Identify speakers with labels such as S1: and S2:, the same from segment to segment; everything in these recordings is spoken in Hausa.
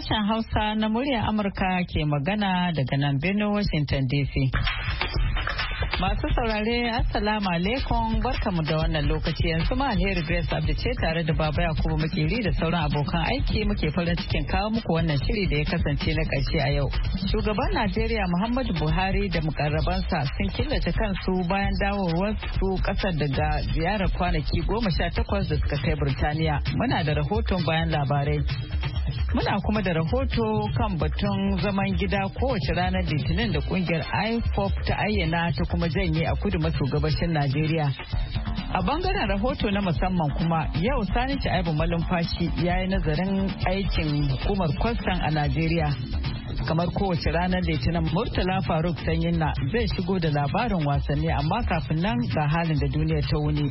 S1: Sashen Hausa na muryar Amurka ke magana daga nan birnin Washington DC. Masu saurare Assalamu alaikum barkamu da wannan lokaci yanzu ma Alheri Grace Abdi ce tare da Baba Yakubu Makeri da sauran abokan aiki muke farin cikin kawo muku wannan shiri da ya kasance na ƙarshe a yau. Shugaban Najeriya Muhammadu Buhari da mukarrabansa sun killace kansu bayan dawowar su ƙasar daga ziyarar kwanaki 18 da suka kai Burtaniya. Muna da rahoton bayan labarai. Muna kuma da rahoto kan batun zaman gida kowace ranar Litinin da kungiyar IFOP ta ayyana ta kuma janye a kudu maso gabashin Najeriya. A bangaren rahoto na musamman kuma yau Sani Shaibu Malumfashi ya yi nazarin aikin hukumar kwastan a Najeriya. Kamar kowace ranar Litinin Murtala Faruk Sanyinna zai shigo da labarin wasanni amma kafin nan ga halin da duniya ta wuni.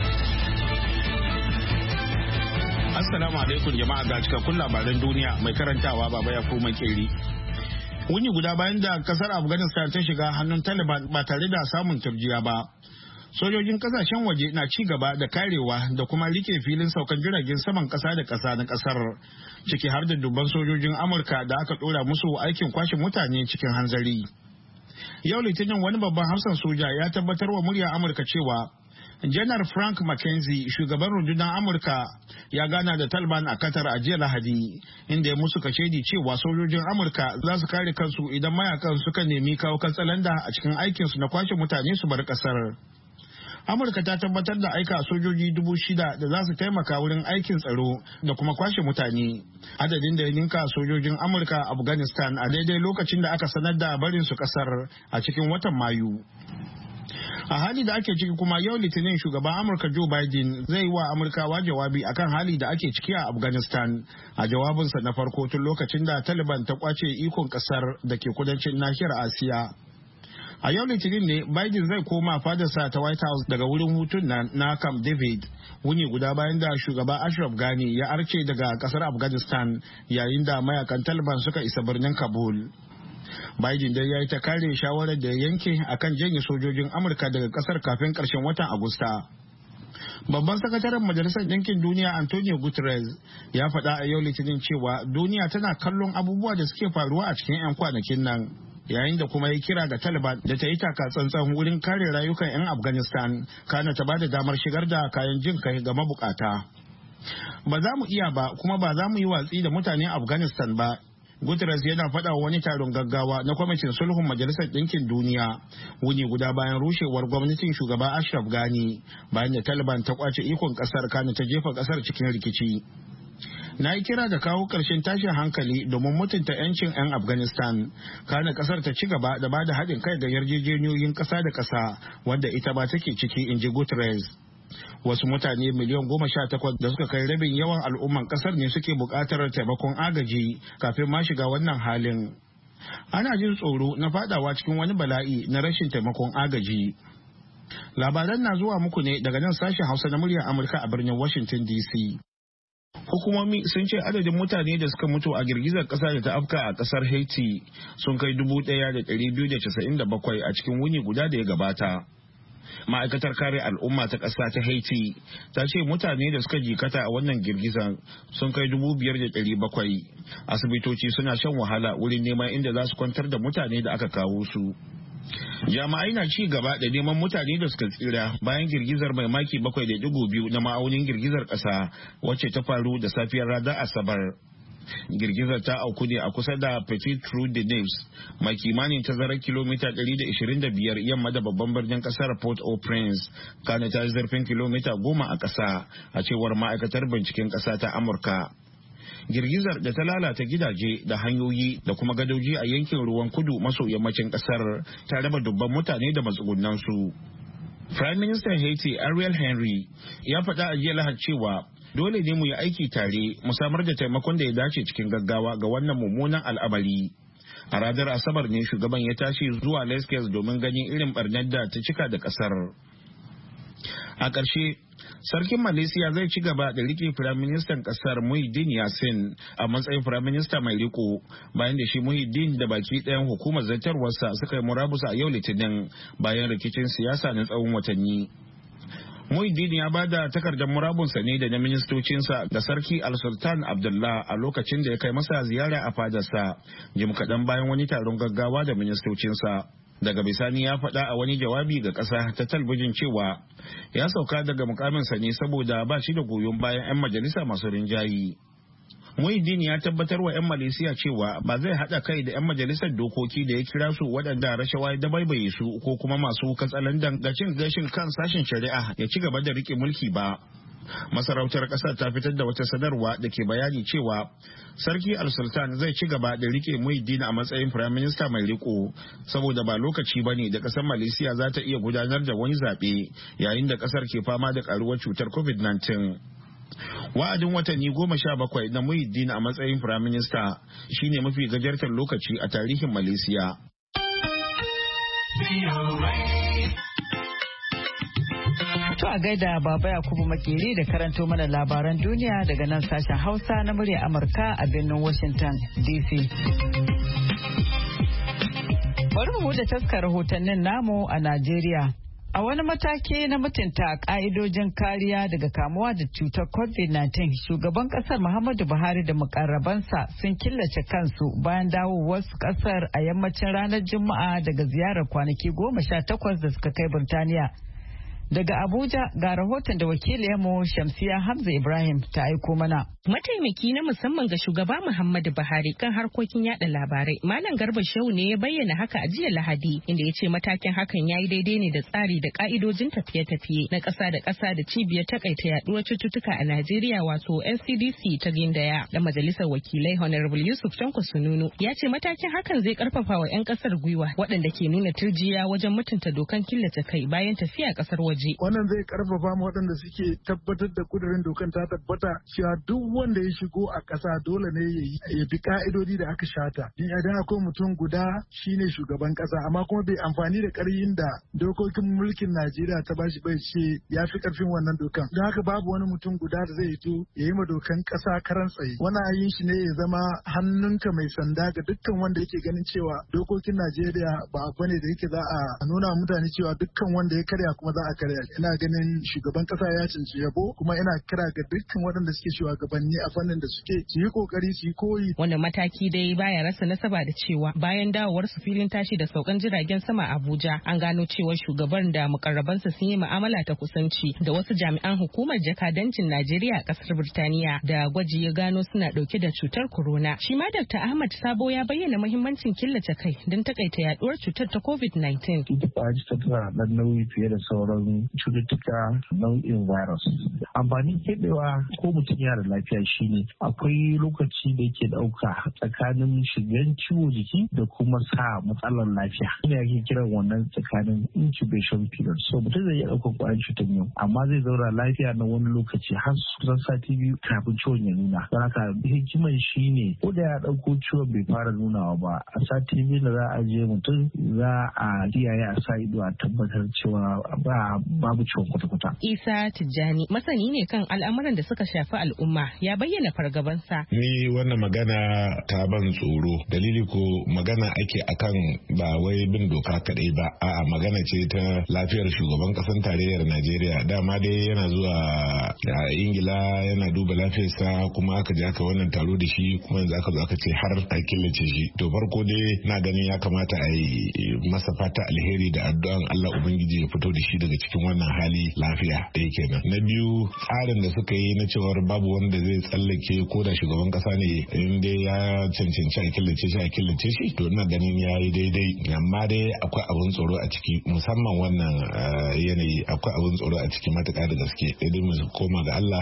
S2: Assalamu alaikum jama'a ga cikakkun labaran duniya mai karantawa Baba Yakubu Makeri. Wuni guda bayan da kasar Afghanistan ta shiga hannun Taliban ba tare da samun turjiya ba. Sojojin kasashen waje na ci gaba da karewa da kuma rike filin saukan jiragen saman kasa da kasa na kasar, ciki har da dubban sojojin Amurka da aka dora musu aikin kwashe mutane cikin hanzari. Yau Litinin wani babban hafsan soja ya tabbatar wa murya Amurka cewa Janar Frank McKenzie, shugaban rundunar Amurka, ya gana da Taliban a Qatar a jiya Lahadi, inda ya musu kashedi cewa sojojin Amurka za su kare kansu idan mayakan suka nemi kawo katsalanda a cikin aikinsu na kwashe mutane su bar kasar. Amurka ta tabbatar da aika sojoji 6,000 da za su taimaka wurin aikin tsaro da kuma kwashe mutane, adadin da ya ninka sojojin Amurka a Afghanistan a daidai lokacin da aka sanar da barin su kasar a cikin watan Mayu. A hali da ake ciki kuma yau Litinin shugaban Amurka Joe Biden zai yi wa Amurkawa jawabi akan hali da ake ciki a Afghanistan a jawabinsa na farko tun lokacin da Taliban ta kwace ikon kasar da ke kudancin nahiyar Asiya. A yau Litinin ne Biden zai koma fadarsa ta White House daga wurin hutun na Camp David wuni guda bayan da shugaba Ashraf Ghani ya arce daga kasar Afghanistan yayin da mayakan Taliban suka isa birnin Kabul. Biden dai ya yi ta kare shawarar da ya yanke akan janye sojojin Amurka daga kasar kafin karshen watan Agusta. Babban sakataren Majalisar Ɗinkin Duniya Antonio Guterres ya faɗa a yau Litinin cewa duniya tana kallon abubuwa da suke faruwa a cikin 'yan kwanakin nan, yayin da kuma ya kira ga Taliban da ta yi taka tsantsan wurin kare rayukan 'yan Afghanistan, kana ta bada damar shigar da kayan jin kai ga mabukata. Ba za mu iya ba kuma ba za mu yi watsi da mutanen Afghanistan ba. Guterres yana faɗa wa wani taron gaggawa na kwamitin sulhun Majalisar Ɗinkin Duniya wuni guda bayan rushewar gwamnatin shugaba Ashraf Ghani bayan da Taliban ta kwace ikon ƙasar kana ta jefa ƙasar cikin rikici. Na yi kira da kawo ƙarshen tashin hankali domin mutunta 'yancin 'yan Afghanistan, kana ƙasar ta ci gaba da ba da haɗin kai ga yarjejeniyoyin ƙasa da ƙasa wanda ita ba take ciki, in ji Guterres. Wasu mutane miliyan 18 da suka kai rabin yawan al'umman kasar ne suke buƙatar taimakon agaji kafin ma shiga wannan halin. Ana jin tsoro na fadawa cikin wani bala'i na rashin taimakon agaji. Labaran na zuwa muku ne daga nan sashen Hausa na muryar Amurka a birnin Washington DC. Hukumomi sun ce adadin mutane da suka mutu a girgizar ƙasa da ta afka a ƙasar Haiti sun kai 1,297 a cikin wuni guda da ya gabata. Ma'aikatar kare al'umma ta ƙasa ta Haiti ta ce mutane da suka jikata a wannan girgizan sun kai 5,700. Asibitoci suna shan wahala wurin neman inda za su kwantar da mutane da aka kawo su. Jami'ai na ci gaba da neman mutane da suka tsira bayan girgizar mai maki 7.2 na ma'aunin girgizar ƙasa wacce ta faru da safiyar ranar Asabar. Girgizar ta auku ne a kusa da Petit Trou de Neves mai kimanin tazarar kilomita 125 yamma da babban birnin kasar Port-au-Prince, kana ta zarfin kilomita 10 a ƙasa, a cewar ma'aikatar binciken ƙasa ta Amurka. Girgizar da ta lalata gidaje da hanyoyi da kuma gadoji a yankin ruwan kudu maso yammacin ƙasar ta raba dubban mutane da matsugunansu. Prime Minister Haiti Ariel Henry ya faɗa a jiya Lahadi cewa dole ne mu yi aiki tare mu samar da taimakon da ya dace cikin gaggawa ga wannan mummunan al'amari. A ranar Asabar ne shugaban ya tashi zuwa Lesques domin ganin irin barnar da ta cika da kasar. A ƙarshe, Sarkin Malaysia zai ci gaba da rike Firaministan ƙasar Muhyiddin Yassin a matsayin Firaminista mai riko bayan da shi Muhyiddin da baki ɗayan hukumar zartarwarsa suka yi murabus a yau Litinin bayan rikicin siyasa na tsawon watanni. Muhyiddin ya ba da takardar murabunsa ne da na ministocinsa ga Sarki Al-Sultan Abdullah a lokacin da ya kai masa ziyara a fadarsa, jim kaɗan bayan wani taron gaggawa da ministocinsa. Daga bisani ya faɗa a wani jawabi ga ƙasa ta talbijin cewa ya sauka daga mukaminsa ne saboda ba shi da goyon bayan 'yan majalisa masu rinjayi. Muhyiddin ya tabbatar wa 'yan Malaysia cewa ba zai haɗa kai da 'yan majalisar dokoki da ya kira su waɗanda rashawa da baibaye su ko kuma masu katsalandan ga cin gashin kan sashen shari'a ya ci gaba da riƙe mulki ba. Masarautar ƙasar ta fitar da wata sanarwa da ke bayani cewa Sarki Al-Sultan zai ci gaba da rike Muhyiddin a matsayin Prime Minister mai riko saboda ba lokaci bane da ƙasar Malaysia za ta iya gudanar da wani zaɓe yayin da ƙasar ke fama da ƙaruwar cutar COVID-19. Wa'adin watanni 17 na Muhyiddin a matsayin Prime Minister shine mafi gajartar lokaci a tarihin Malaysia.
S1: To a gaida Baba Yakubu Makeri da karanto mana labaran duniya daga nan sashen Hausa na murya Amurka a birnin Washington DC. Bari mu da taskar rahotannin namu a Najeriya. A wani mataki na mutunta ka'idojin kariya daga kamuwa da cutar COVID-19, shugaban kasar Muhammadu Buhari da mukarrabansa sun killace kansu bayan dawowarsu kasar a yammacin ranar Juma'a daga ziyarar kwanaki 18 da suka kai Burtaniya. Daga Abuja ga rahoton da wakiliyarmu Shamsiya Hamza Ibrahim ta aiko mana.
S3: Mataimaki na musamman ga shugaba Muhammadu Buhari kan harkokin yada labarai, Malam Garba Shehu ne ya bayyana haka a jiya Lahadi, inda ya ce matakin hakan ya yi daidai ne da tsari da ka'idojin tafiye-tafiye na ƙasa da ƙasa da cibiyar takaita yaduwar cututtuka a Najeriya wato NCDC ta gindaya. Da majalisar wakilai Honorable Yusuf Tanko Sununu ya ce matakin hakan zai karfafa wa 'yan ƙasar gwiwa waɗanda ke nuna turjiya wajen mutunta dokan killace kai bayan tafiya ƙasar waje.
S4: Wannan zai karfafa mu waɗanda suke tabbatar da kudirin dokan ta tabbata cewa duk wanda ya shigo a ƙasa dole ne ya bi ka'idodi da aka shata. Idan akwai mutum guda shine shugaban ƙasa amma kuma bai amfani da ƙarfin da dokokin mulkin Najeriya ta bashi bai ce ya fi ƙarfin wannan dokan. Don haka babu wani mutum guda da zai fito ya yi ma dokan ƙasa karan tsaye. Wannan ayin shi ne ya zama hannunka mai sanda ga dukkan wanda yake ganin cewa dokokin Najeriya ba abu ne da yake za a nuna mutane cewa dukkan wanda ya karya kuma za a karya. Ina ganin shugaban ƙasa ya cancanci yabo kuma ina kira ga dukkan waɗanda suke shugabanni a fannin da suke su yi kokari su yi koyi.
S3: Wannan mataki dai baya rasa nasaba da cewa bayan dawowar su filin tashi da saukan jiragen sama Abuja an gano cewa shugaban da mukarrabansa sun yi mu'amala ta kusanci da wasu jami'an hukumar jakadancin Najeriya a kasar Birtaniya da gwaji ya gano suna dauke da cutar corona. Shi ma Dr. Ahmad Sabo ya bayyana muhimmancin killace kai don takaita yaduwar cutar ta COVID-19.
S5: Ita kwaji tana da nauyi fiye da sauran cututtuka nau'in virus. Amfanin keɓewa ko mutum yana da lafiya shine akwai lokaci da yake ɗauka tsakanin shigan ciwo jiki da kuma sa matsalar lafiya. Ina yake kiran wannan tsakanin incubation period. So mutum zai iya ɗaukar ƙwayar cutar yau amma zai zauna lafiya na wani lokaci har kusan sati biyu kafin ciwon ya nuna. Don haka hikiman shine ko da ya ɗauko ciwon bai fara nunawa ba a sati biyu da za a je mutum za a kiyaye a sa ido a tabbatar cewa babu ciwon kwata-kwata.
S3: Isa Tijjani masani ne kan al'amuran da suka shafi al'umma ya bayyana fargabansa.
S6: Ni wannan magana ta ban tsoro. Dalili ko magana ake akan ba wai bin doka kadai ba. A'a magana ce ta lafiyar shugaban kasan tarayyar Najeriya. Dama dai yana zuwa a Ingila yana duba lafiyarsa kuma aka je aka wannan taro da shi kuma yanzu aka zo aka ce har a killace shi. To farko dai na ganin ya kamata a yi masa fata alheri da addu'an Allah Ubangiji ya fito da shi daga cikin wannan hali lafiya da yake nan. Na biyu tsarin da suka yi na cewar babu wanda zai tsallake ko da shugaban kasa ne in dai ya cancanci a killace shi to ina ganin ya yi daidai amma dai akwai abin tsoro a ciki musamman wannan yanayi akwai abin tsoro a ciki matuƙa da gaske sai dai mu koma ga Allah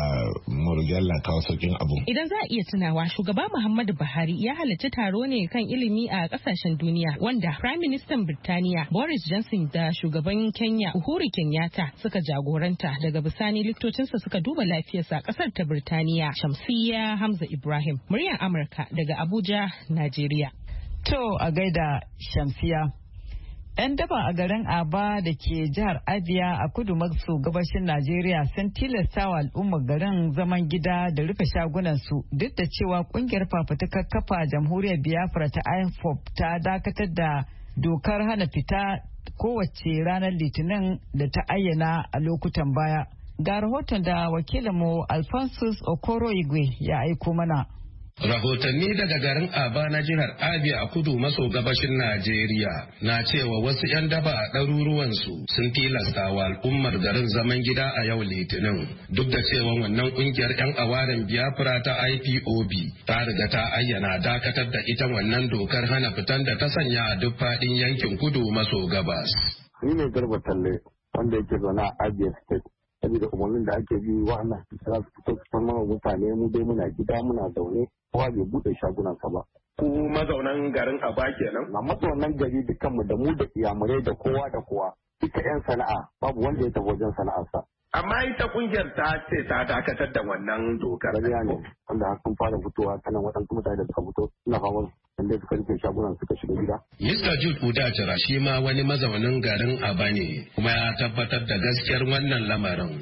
S6: mu roki Allah kawo saukin abu.
S3: Idan za a iya tunawa shugaba Muhammadu Buhari ya halarci taro ne kan ilimi a kasashen duniya wanda Prime Minister Birtaniya Boris Johnson da shugaban Kenya Uhuru Kenyatta suka jagoranta daga bisani likitocinsa suka duba lafiyarsa a kasar ta Birtaniya. Shamsiyya Hamza Ibrahim, muryar Amurka daga Abuja, Najeriya.
S1: To a gaida Shamsiyya. 'Yan daba a garin Aba da ke jihar Abia a kudu maso gabashin Najeriya sun tilasta wa al'ummar garin zaman gida da rufe shagunansu duk da cewa kungiyar fafutukar kafa jamhuriyar Biafra ta IFOP ta dakatar da dokar hana fita kowace ranar Litinin da ta ayyana a lokutan baya. Ga rahoton da wakilinmu Alphonsus Okoro Igwe ya aiko mana.
S7: Rahotanni daga garin Aba na jihar Abia a kudu maso gabashin Najeriya na cewa wasu 'yan daba a ɗaruruwansu sun tilasta wa al'ummar garin zaman gida a yau Litinin. Duk da cewa wannan ƙungiyar 'yan awaren Biafra ta IPOB ta riga ta ayyana dakatar da ita wannan dokar hana fitan da ta sanya a duk faɗin yankin kudu maso gabas.
S8: Ni ne Garba Talle wanda yake zaune a Abia State. Saboda umarnin da ake bi wa'annan za su fito su san mutane mu dai muna gida muna zaune kowa bai bude shagunansa ba.
S7: Ku mazaunan garin Aba kenan?
S8: Na mazaunan gari dukkanmu da mu da iyamurai da kowa duka 'yan sana'a babu wanda ya tafi wajen sana'arsa.
S7: Amma ita kungiyar ta ce ta dakatar da wannan dokar.
S8: Gaskiya ne wanda sun fara fitowa ta nan waɗansu mutane da suka fito suna fama inda suka rufe shagunan suka shiga gida.
S7: Mr. Jude Udachara shi ma wani mazaunin garin Aba ne kuma ya tabbatar da gaskiyar wannan lamarin.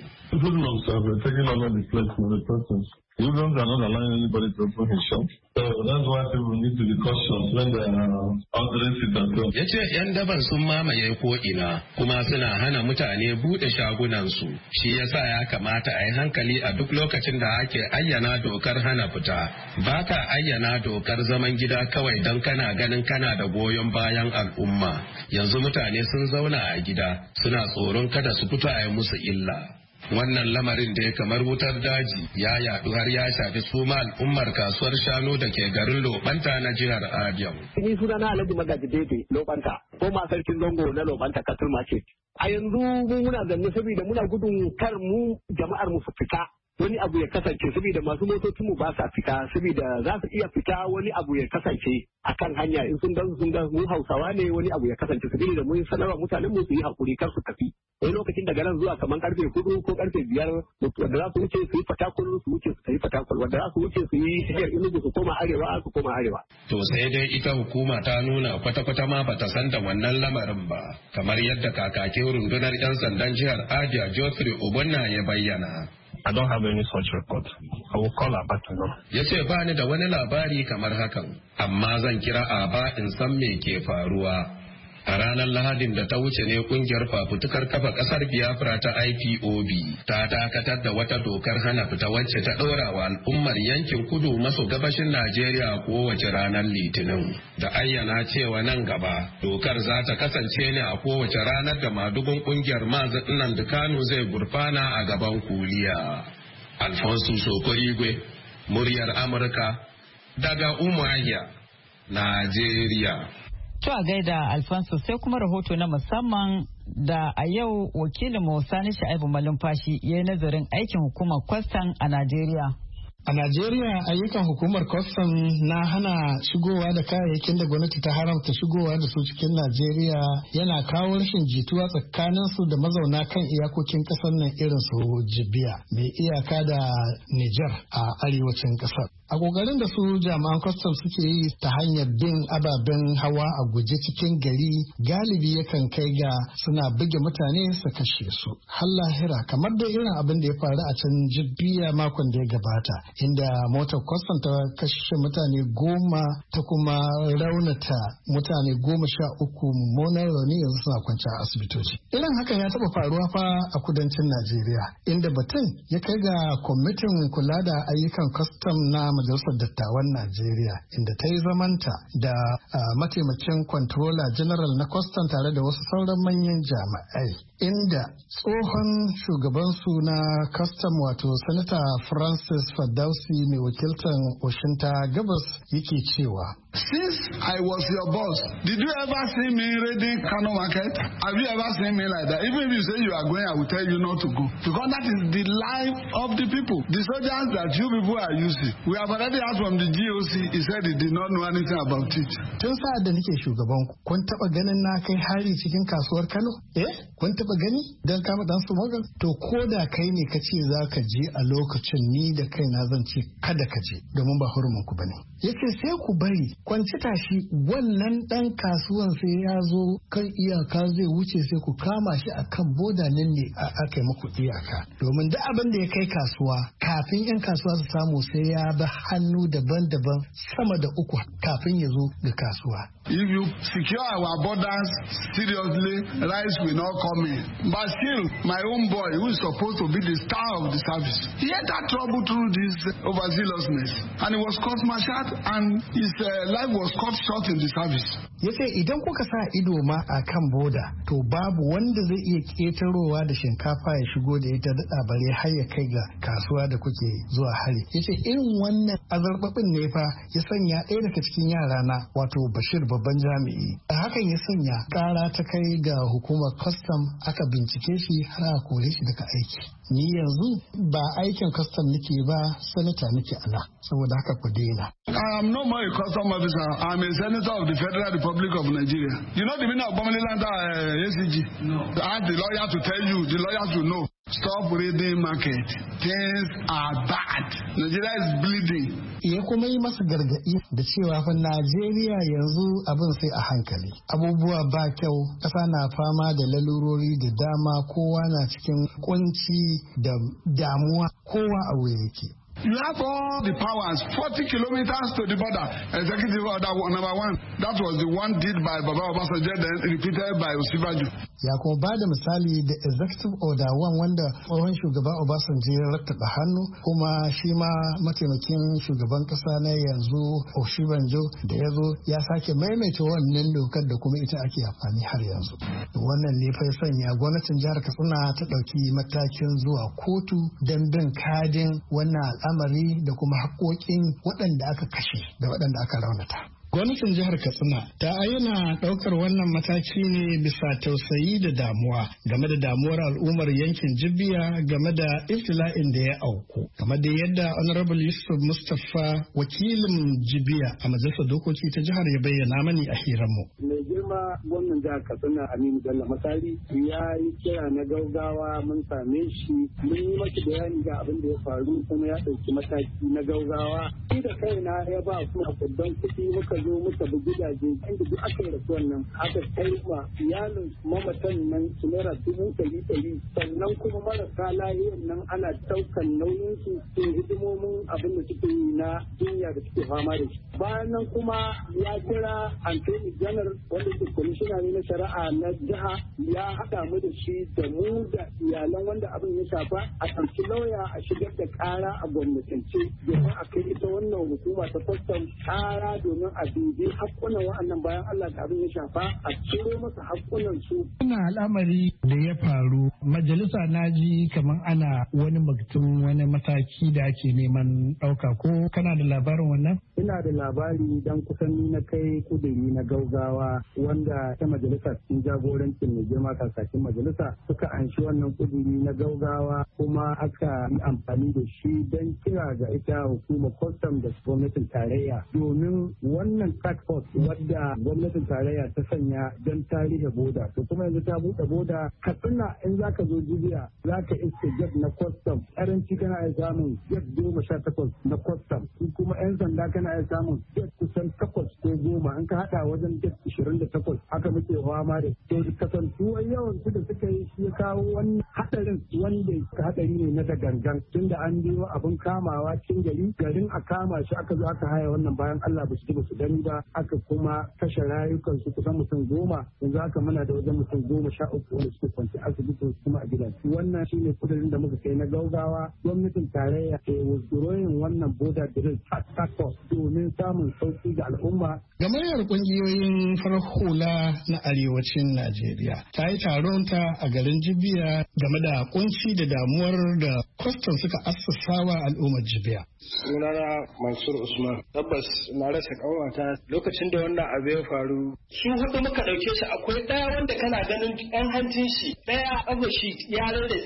S9: Users are not allowing anybody to open his shop. So that's why people need to be cautious when they are ordering it at home.
S7: Ya ce 'yan daban sun mamaye ko'ina kuma suna hana mutane buɗe shagunansu. Shi yasa ya kamata a yi hankali a duk lokacin da ake ayyana dokar hana fita. Ba ka ayyana dokar zaman gida kawai don kana ganin kana da goyon bayan al'umma. Yanzu mutane sun zauna a gida suna tsoron kada su fito a yi musu illa. Wannan lamarin da ya kamar wutar daji ya yadu har ya shafi suma al'ummar kasuwar shanu da ke garin Lobanta na jihar Abia.
S10: Ni sunana Alhaji Magaji Dede Lobanta, ko ma sarkin zango na Lobanta Cattle Market. A yanzu mu muna zanne saboda muna gudun kar mu jama'ar mu su fita. Wani abu ya kasance saboda masu motocin mu ba sa fita saboda za su iya fita wani abu ya kasance akan hanya in sun ga mu Hausawa ne wani abu ya kasance saboda mun sanarwa mutanen mu su yi hakuri kar su tafi. Wani lokacin daga nan zuwa kamar karfe 4 ko karfe 5 wanda za su wuce su yi fatakul su wuce su yi fatakul wanda za su wuce su yi shiyar Enugu su koma arewa.
S7: To sai dai ita hukuma ta nuna kwata-kwata ma bata san da wannan lamarin ba kamar yadda kakakin rundunar 'yan sandan jihar Abia Geoffrey Obonna ya bayyana.
S9: I don't have any such report. I will call Aba to know.
S7: Ya ce ba ni da wani labari kamar hakan, amma zan kira Aba in san me ke faruwa. A ranar Lahadin da ta wuce ne kungiyar fafutukar kafa kasar Biafra ta IPOB ta dakatar da wata dokar hana fita wacce ta ɗora wa al'ummar yankin kudu maso gabashin Najeriya kowace ranar Litinin. Da ayyana cewa nan gaba dokar za ta kasance ne a kowace ranar da madugun kungiyar Mazi Nnamdi Kanu zai gurfana a gaban kuliya. Alfonso Sokorigwe, muryar Amurka, daga Umuahia, Najeriya.
S1: To a gaida Alfonso sai kuma rahoto na musamman da a yau wakilin Sani Sha'ibu Malumfashi ya yi nazarin aikin hukumar kwastan a Najeriya.
S11: A Najeriya ayyukan hukumar kwastam na hana shigowa da kayayyakin da gwamnati ta haramta shigowa da su cikin Najeriya yana kawo rashin jituwa tsakanin su da mazauna kan iyakokin kasar nan irin su Jibiya mai iyaka da Nijar a arewacin kasar. A kokarin da su jami'an kwastam suke yi ta hanyar bin ababen hawa a guje cikin gari galibi yakan kai ga suna buge mutane su kashe su. Har lahira kamar da irin abin da ya faru a can Jibiya makon da ya gabata. Inda motar kwastam ta kashe mutane 10 ta kuma raunata mutane 13 mummunan rauni yanzu suna kwanci a asibitoci. Irin hakan ya taba faruwa fa a kudancin Najeriya inda batun ya kai ga kwamitin kula da ayyukan kwastam na majalisar dattawan Najeriya inda ta yi zamanta da mataimakin controller general na kwastam tare da wasu sauran manyan jami'ai inda tsohon shugabansu na kwastam wato sanata Francis Fadausi mai wakiltar Oshinta Gabas yake cewa.
S12: Since I was your boss, did you ever see me raiding Kano Market? Have you ever seen me like that? Even if you say you are going, I will tell you not to go. Because that is the life of the people. The soldiers that you people are using. We have already asked from the GOC, he said he did not know anything about it.
S11: Tun sa'ad da nake shugaban ku, kun taba ganin na kai hari cikin kasuwar Kano? Kun taba gani don kama dan su mogal? To ko da kai ne ka ce za ka je a lokacin ni da kaina zan ce kada ka je domin ba hurumin ku bane. Yace sai ku bari kwanci tashi wannan ɗan kasuwan sai ya zo kan iyaka zai wuce sai ku kama shi a kan boda nan ne aka yi muku iyaka. Domin duk abin da ya kai kasuwa kafin 'yan kasuwa su samu sai ya bi hannu daban-daban sama da 3 kafin ya zo ga kasuwa.
S12: If you secure our borders seriously, rice will not come in. But still, my own boy, who is supposed to be the star of the service, he had that trouble through this overzealousness. And he was court-martialed and his life was cut short in the service.
S11: Ya ce idan kuka sa ido ma a kan boda, to babu wanda zai iya ƙetarowa da shinkafa ya shigo da ita daɗa bare har ya kai ga kasuwa da kuke zuwa hari. Ya ce irin wannan azarbabin ne fa ya sanya ɗaya daga cikin yarana wato Bashir babban jami'i. A hakan ya sanya ƙara ta kai ga hukumar custom aka bincike shi har a kore shi daga aiki. Ni yanzu ba aikin custom nake ba, sanata nake ana, saboda haka ku daina.
S12: I am no more a custom officer. I am a senator of the Federal Republic of Nigeria. You know the meaning of Bomaniland ACG? No. I have the lawyer to tell you, the lawyer to know. Stop reading market. Things are bad. Nigeria is bleeding.
S11: Ya kuma yi masa gargaɗi da cewa fa Najeriya yanzu abin sai a hankali. Abubuwa ba kyau, ƙasa na fama da lalurori da dama, kowa na cikin kunci da damuwa, kowa a wuya yake.
S12: You have all the powers, 40 kilometers to the border. Executive order number 1. That was the one did by Baba Obasanjo, then repeated by Osibajo.
S11: Ya kuma ba da misali da executive order 1 wanda tsohon shugaban Obasanjo ya rattaba hannu, kuma shi ma mataimakin shugaban kasa na yanzu Osibajo da ya zo ya sake maimaita wannan dokar da kuma ita ake amfani har yanzu. Wannan ne fa sanya gwamnatin jihar Katsina ta ɗauki matakin zuwa kotu don bin kadin wannan al'amari da kuma haƙoƙin waɗanda aka kashe da waɗanda aka raunata. Gwamnatin jihar Katsina ta ayyana ɗaukar wannan mataki ne bisa tausayi da damuwa game da damuwar al'ummar yankin Jibiya game da iftila'in da ya auku. Game da yadda Honorable Yusuf Mustapha wakilin Jibiya a majalisar dokoki ta jihar ya bayyana mani a hiranmu.
S10: Mai girma gwamnan jihar Katsina Aminu Bello Masari ya yi kira na gaugawa, mun same shi mun yi maki bayani ga abin da ya faru kuma ya ɗauki mataki na gaugawa. Ni da kaina ya ba su kudin kuɗi muka zo muka bi gidaje inda duk aka yi rasuwan nan aka kai wa iyalin mamatan nan su naira 100,000 sannan kuma marasa lahiyar nan ana ɗaukan nauyin su hidimomin abin da suke yi na jinya da suke fama da shi. Bayan nan kuma ya kira Anthony General wanda ke kwamishina ne na shari'a na jiha, ya haɗa mu da shi da mu da iyalan wanda abin ya shafa a ɗauki lauya a shigar da ƙara a gwamnatance domin a kai ita wannan hukuma ta kwastam ƙara domin a dubi hakkunan wa'annan bayan Allah da abin ya shafa a ciro masa hakkunan su.
S11: Ina al'amari da ya faru majalisa na ji kamar ana wani mataki da ake neman ɗauka, ko kana da labarin wannan?
S10: Ina da labari dan kusan ni na kai kuduri na gaugawa wanda ta majalisa cikin jagorancin mai girma kakakin majalisa suka anshi wannan kuduri na gaugawa kuma aka yi amfani da shi don kira ga ita hukumar kwastam da gwamnatin tarayya domin wannan task force wadda gwamnatin tarayya ta sanya don tarihi boda, to kuma yanzu ta buɗe boda. Katsina in zaka zo Jibiya zaka iske jet na kwastam karanci kana iya samun jet 18 na kwastam, kuma 'yan sanda kana iya samun jet kusan 8 ko 10, in ka hada wajen jet 28 haka muke fama da to kasantuwar yawan su da suka yi shi ya kawo wani hadarin wanda hadari ne na da gangan tunda an biyo abin kamawa cikin garin a kama shi aka zo aka haya wannan bayan Allah ba su gani ba, aka kuma kashe rayukan su kusan mutum 10, yanzu haka muna da wajen mutum 13 wanda suke kwanci asibiti kuma a gidan. Wannan shine kudirin da muka kai na gaugawa, gwamnatin tarayya ta withdrawing wannan border drill task force domin samun sauki ga al'umma.
S11: Gamayyar kungiyoyin farar hula na arewacin Najeriya ta yi taron ta a garin Jibiya game da kunci da damuwar da kwastam suka assasawa al'ummar Jibiya.
S13: Sunana Mansur Usman. Tabbas na rasa ƙanwata lokacin da wannan abu ya faru. Su hudu muka ɗauke shi, akwai ɗaya wanda kana ganin ɗan hancin shi, ɗaya ƙafa shi ya rarratse.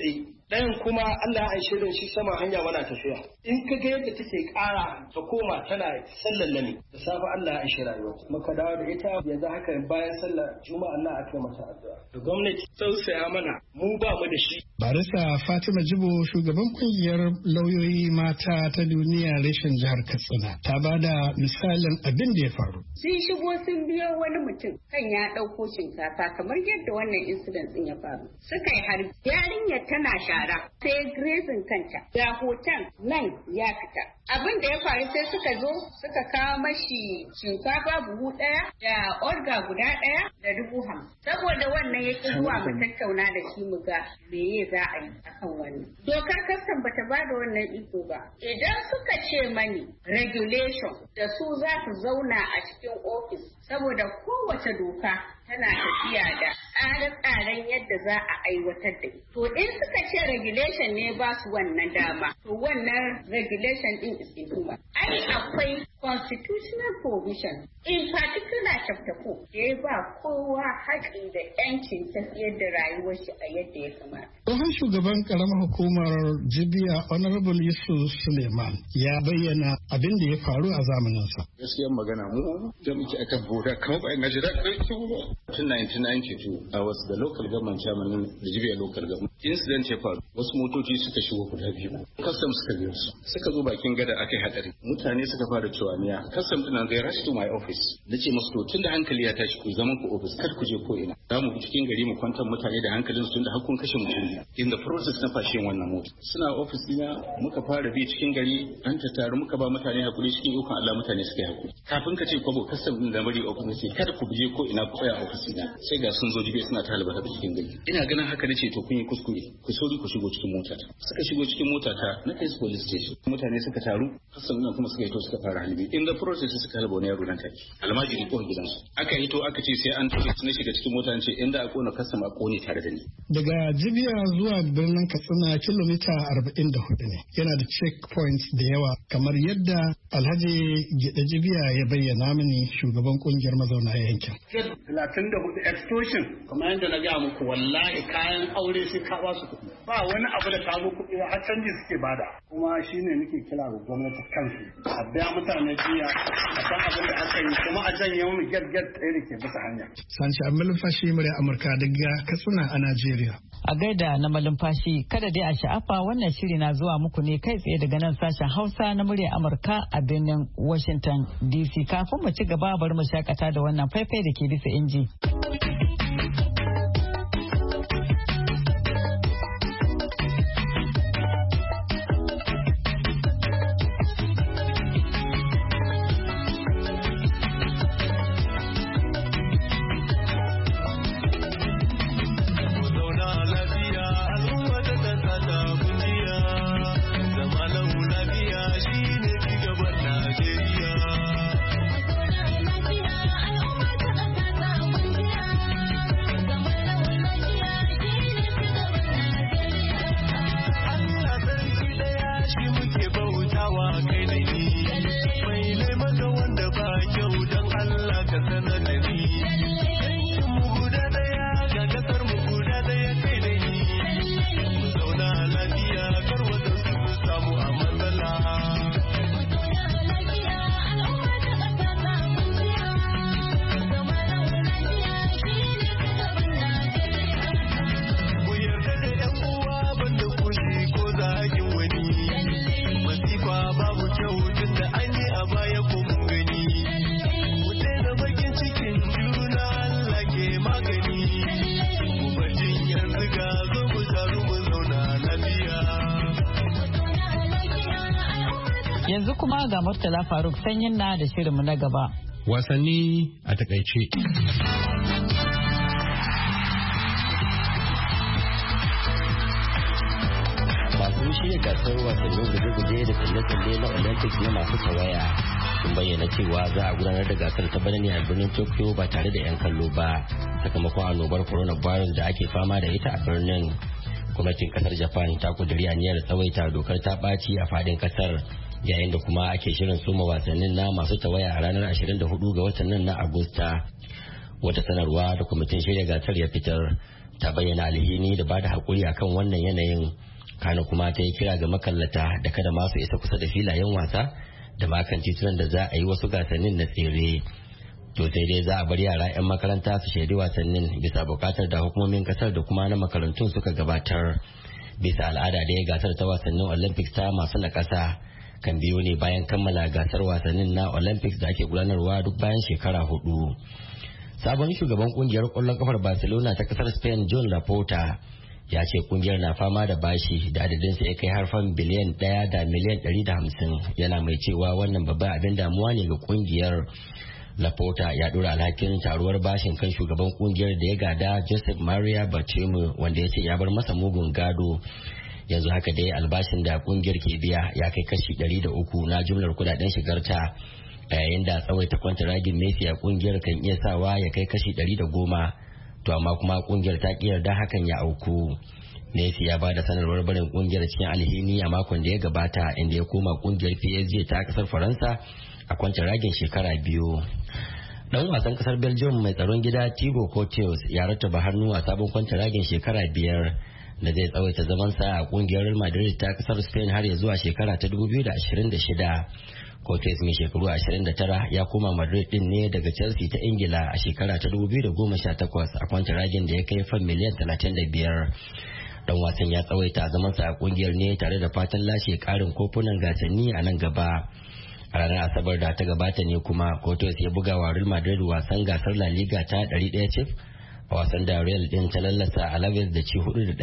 S13: ɗayan kuma Allah ya aishe da shi sama hanya mana tafiya in ka ga yadda take ƙara ta koma tana sallar lami da safe Allah ya aishe rayuwa muka dawo da ita yanzu haka bayan sallar juma'a Allah aka mata addu'a da gwamnati tausaya mana mu ba mu da shi.
S11: Barista Fatima Jibo shugaban kungiyar lauyoyi mata ta duniya reshen jihar Katsina ta bada misalin abin da ya faru.
S14: Sun shigo sun biyo wani mutum kan ya ɗauko shinkafa kamar yadda wannan incident ɗin ya faru. Suka yi harbi yarinyar tana shara sai grazing kanta ga hoton nan ya fita. Abin da ya faru sai suka zo suka kawo mashi shinkafa buhu ɗaya da orga guda ɗaya da 50,000. Saboda wannan ya ƙi zuwa mu tattauna da shi mu ga meye za a yi akan wannan. Dokar kastam bata ba da wannan iko ba. Idan suka ce mani regulation da su za su zauna a cikin ofis saboda kowace doka tana tafiya da tsare-tsaren yadda za a aiwatar da ita. To in suka ce regulation ne ba su wannan dama, to wannan regulation din is inhuman. Ai akwai constitutional provision in particular chapter 4 da ya ba kowa haƙƙi da 'yancin tafiyar da rayuwar shi a yadda ya kamata.
S11: Tsohon shugaban karamar hukumar Jibiya Honorable Yusuf Suleiman ya bayyana abin da ya faru a zamaninsa.
S15: Gaskiyar magana mu da muke akan boda kamar ba ina jira tun 1992 I was the local government chairman in the Jibiya local government. Incident ya faru wasu motoci suka shigo guda biyu. Custom suka biyo su. Suka zo bakin gada akai hadari. Mutane suka fara cewa niya. Custom din nan zai rush to my office. Nace musu to tunda hankali ya tashi ku zaman ku office kar ku je ko ina. Za mu cikin gari mu kwantar mutane da hankalin su tunda har kun kashe mutum. In the process na fashin wannan mota. Suna office dina muka fara bi cikin gari an tattaru muka ba mutane hakuri cikin ikon Allah mutane suka yi hakuri. Kafin ka ce kwabo custom din da bari office ce kada ku je ko ina ku tsaya office dina. Sai ga sun zo jibe suna talaba ta cikin gari. Ina ganin haka nace to kun yi kuskure. Ku sauri ku shigo cikin mota ta. Suka shigo cikin mota ta na kai su police station. Mutane suka taru custom din kuma suka yi to suka fara halbi. In the process suka halba wani yaro nan take. Almajiri ko gidansu. Aka yi to aka ce sai an tafi na shiga cikin mota ce inda a kona custom a kone tare da ni.
S11: Daga Jibiya zuwa birnin Katsina kilomita 44 ne. Yana da checkpoints da yawa kamar yadda Alhaji Gida Jibiya ya bayyana mini shugaban kungiyar mazauna yankin.
S13: 34 extortion kamar yadda na gaya muku wallahi kayan aure sai ka ba su kuɗi. Ba wani abu da kawo kuɗi har canji suke bada. Kuma shine nake kira ga gwamnati kansu. A biya mutane jiya a san abin da aka yi kuma a janye mu get ɗaya da ke bisa hanya.
S11: Sanci Malumfashi murya Amurka daga Katsina a Najeriya.
S1: A gaida na Malumfashi kada dai a sha'afa wannan shiri na zuwa muku ne kai tsaye daga nan sashen Hausa na murya Amurka a birnin Washington DC. Kafin mu ci gaba bari mu shakata da wannan faifai da ke bisa inji. Yanzu kuma ga Murtala Faruk Sanyin na da shirinmu na gaba.
S16: Wasanni a takaice.
S17: Masu shirya gasar wasannin guje-guje da tsalle-tsalle na Olympics na masu tawaya sun bayyana cewa za a gudanar da gasar ta bana ne a birnin Tokyo ba tare da 'yan kallo ba sakamakon annobar coronavirus da ake fama da ita a birnin. Gwamnatin kasar Japan ta kuduri aniyar tsawaita dokar ta ɓaci a fadin kasar yayin da kuma ake shirin soma wasannin na masu tawaya a ranar 24 ga watan nan na Agusta. Wata sanarwa da kwamitin shirya gasar ya fitar ta bayyana alhini da bada hakuri akan wannan yanayin Kano kuma ta yi kira ga makallata da kada masu isa kusa da filayen wasa da makan titunan da za a yi wasu gasannin na tsere. To sai dai za a bar yara 'yan makaranta su shaidi wasannin bisa bukatar da hukumomin kasar da kuma na makarantun suka gabatar. Bisa al'ada da ya gasar ta wasannin Olympics ta masu na ƙasa kan biyo ne bayan kammala gasar wasannin na Olympics da ake gudanarwa duk bayan shekara 4. Sabon shugaban kungiyar ƙwallon kafar Barcelona ta kasar Spain John Laporta ya ce kungiyar na fama da bashi da adadinsa ya kai harfan biliyan 1 da miliyan 150, yana mai cewa wannan babban abin damuwa ne ga kungiyar. Laporta ya dora alhakin taruwar bashin kan shugaban kungiyar da ya gada Joseph Maria Bartomeu, wanda ya ce ya bar masa mugun gado. Yanzu haka dai albashin da kungiyar ke biya ya kai kashi 103 na jumlar kudaden shigarta, a yayin da tsawaita kwantaragin Messi a kungiyar kan iya sawa ya kai kashi 110, to amma kuma kungiyar ta ki yarda hakan ya auku. Messi ya ba da sanarwar barin kungiyar cikin alhini a makon da ya gabata, inda ya koma kungiyar PSG ta kasar Faransa a kwantaragin shekara 2. Dan wasan kasar Belgium mai tsaron gida Thibaut Courtois ya rattaba hannu a sabon kwantaragin shekara 5 da zai tsawaita zamansa a kungiyar Real Madrid ta kasar Spain har ya zuwa shekara ta 2026. Courtois mai shekaru 29 ya koma Madrid din ne daga Chelsea ta Ingila a shekara ta 2018 a kwantaragin da ya kai fan miliyan 35. Dan wasan ya tsawaita zamansa a kungiyar ne tare da fatan lashe karin kofunan gasanni a nan gaba. A ranar Asabar da ta gabata ne kuma Courtois ya buga wa Real Madrid wasan gasar La Liga ta 100 cif a wasan da Real din ta lallasa Alaves da ci 4-1.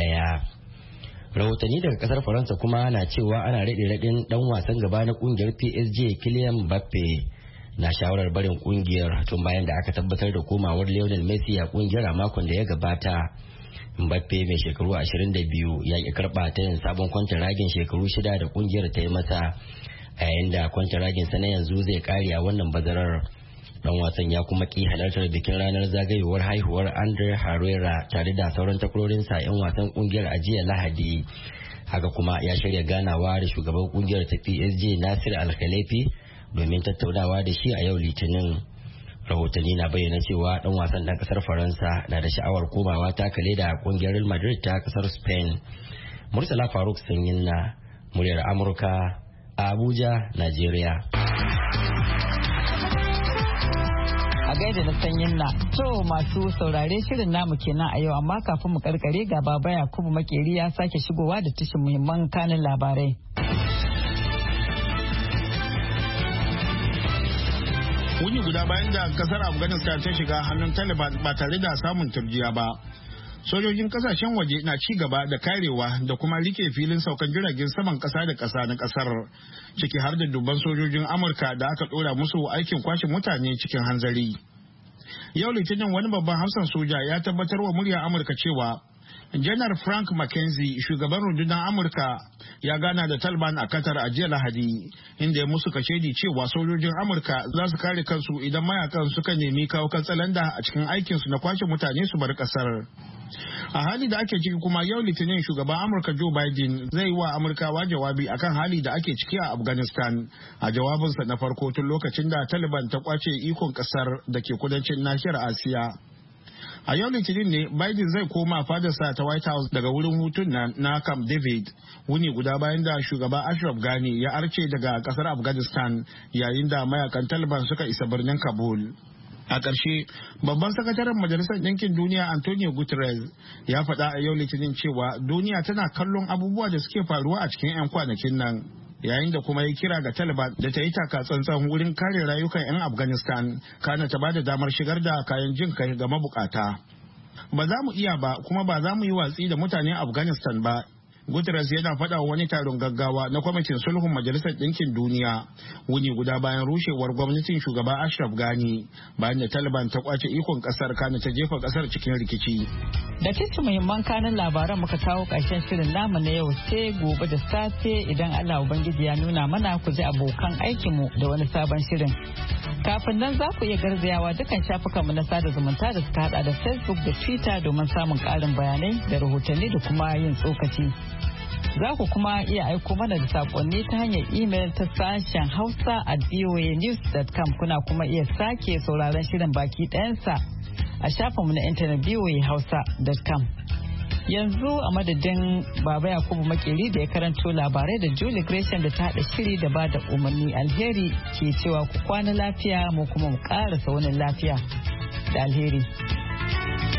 S17: Rahotanni daga kasar Faransa kuma na cewa ana raɗin dan wasan gaba na kungiyar PSG Kylian Mbappe na shawarar barin kungiyar tun bayan da aka tabbatar da komawar Lionel Messi a kungiyar a makon da ya gabata. Mbappe mai shekaru 22 ya ki karɓa ta yin sabon kwantaragin shekaru 6 da kungiyar ta yi masa, a yayin da kwantaragin sa na yanzu zai kare a wannan bazarar. Dan wasan ya kuma ki halartar bikin ranar zagayowar haihuwar Andre Herrera tare da sauran takwarorinsa 'yan wasan kungiyar a jiya Lahadi. Haka kuma ya shirya ganawa da shugaban kungiyar ta PSG Nasir Al-Khelafi domin tattaunawa da shi a yau Litinin. Rahotanni na bayyana cewa dan wasan dan kasar Faransa na da sha'awar komawa takale da kungiyar Real Madrid ta kasar Spain. Murtala Faruk Sanyin na muryar Amurka a Abuja, Najeriya.
S1: A gaida na Sanyin na. To masu saurare shirin namu kenan a yau, amma kafin mu karkare ga Baba Yakubu Makeri ya sake shigowa da tashin muhimman kanin labarai.
S2: Wuni guda bayan da kasar Afghanistan ta shiga hannun Taliban ba tare da samun turjiya ba. Sojojin kasashen waje na ci gaba da karewa da kuma rike filin saukan jiragen saman kasa da kasa na kasar, ciki har da dubban sojojin Amurka da aka dora musu aikin kwashe mutane cikin hanzari. Yau Litinin wani babban hafsan soja ya tabbatar wa muryar Amurka cewa Janar Frank McKenzie, shugaban rundunar Amurka, ya gana da Taliban a Qatar a jiya Lahadi, inda ya musu kashedi cewa sojojin Amurka za su kare kansu idan mayakan suka nemi kawo katsalanda a cikin aikinsu na kwashe mutane su bar kasar. A hali da ake ciki kuma yau Litinin shugaban Amurka Joe Biden zai yi wa Amurkawa jawabi akan hali da ake ciki a Afghanistan a jawabinsa na farko tun lokacin da Taliban ta kwace ikon kasar da ke kudancin nahiyar Asiya. A yau Litinin ne Biden zai koma fadarsa ta White House daga wurin hutun na Camp David, wuni guda bayan da shugaba Ashraf Ghani ya arce daga kasar Afghanistan yayin da mayakan Taliban suka isa birnin Kabul. A ƙarshe, babban sakataren Majalisar Ɗinkin Duniya Antonio Guterres ya faɗa a yau Litinin cewa duniya tana kallon abubuwa da suke faruwa a cikin 'yan kwanakin nan, yayin da kuma ya kira ga Taliban da ta yi taka tsantsan wurin kare rayukan 'yan Afghanistan, kana ta bada damar shigar da kayan jin kai ga mabukata. Ba za mu iya ba kuma ba za mu yi watsi da mutanen Afghanistan ba. Guterres yana faɗa wa wani taron gaggawa na kwamitin sulhun Majalisar Ɗinkin Duniya wuni guda bayan rushewar gwamnatin shugaba Ashraf Ghani bayan da Taliban ta kwace ikon ƙasar kana ta jefa ƙasar cikin rikici.
S1: Da cikin muhimman kanin labaran muka kawo ƙarshen shirin namu na yau, sai gobe da safe idan Allah Ubangiji ya nuna mana ku ji abokan aikinmu da wani sabon shirin. Kafin nan za ku iya garzayawa dukkan shafukanmu na sada zumunta da suka hada da Facebook da Twitter domin samun ƙarin bayanai da rahotanni da kuma yin tsokaci. Za ku kuma iya aiko mana da sakonni ta hanyar imel ta sashen hausa@voanews.com. Kuna kuma iya sake sauraron shirin baki ɗayansa a shafinmu na intanet voahausa.com. Yanzu a madadin Baba Yakubu Makeri da ya karanto labarai da Julie Gresham da ta haɗa shiri da bada umarni. Alheri ke cewa ku kwana lafiya mu kuma mu ƙarasa wani lafiya da alheri.